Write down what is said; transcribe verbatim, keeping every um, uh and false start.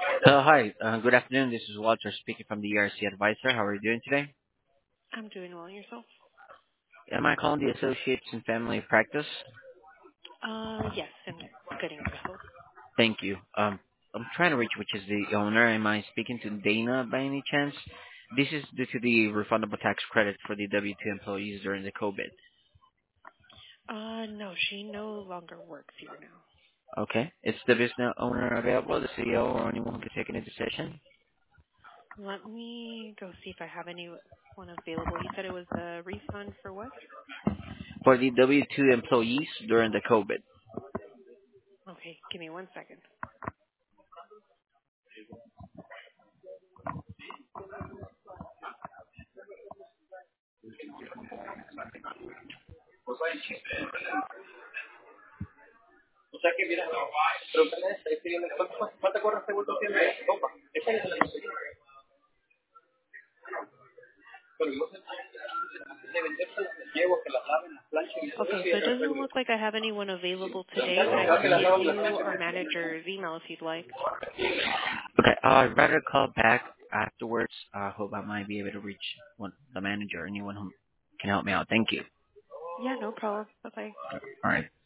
Hello, hi. Uh, good afternoon. This is Walter speaking from the E R C Advisor. How are you doing today? I'm doing well. Yourself? Am I calling the Associates in Family Practice? Uh, yes, and getting yourself. Thank you. Um, I'm trying to reach which is the owner. Am I speaking to Dana by any chance? This is due to the refundable tax credit for the W two employees during the COVID. Uh, no, she no longer works here now. Okay. Is the business owner available, the C E O, or anyone who can take any decision? Let me go see if I have anyone available. You said it was a refund for what? For the W two employees during the COVID. Okay, give me one second. Okay, so it doesn't look like I have anyone available today, but I can give you our manager's email if you'd like. Okay. Uh, I'd rather call back afterwards. I hope I might be able to reach one, the manager or anyone who can help me out. Thank you. Yeah, no problem. Bye-bye. All right.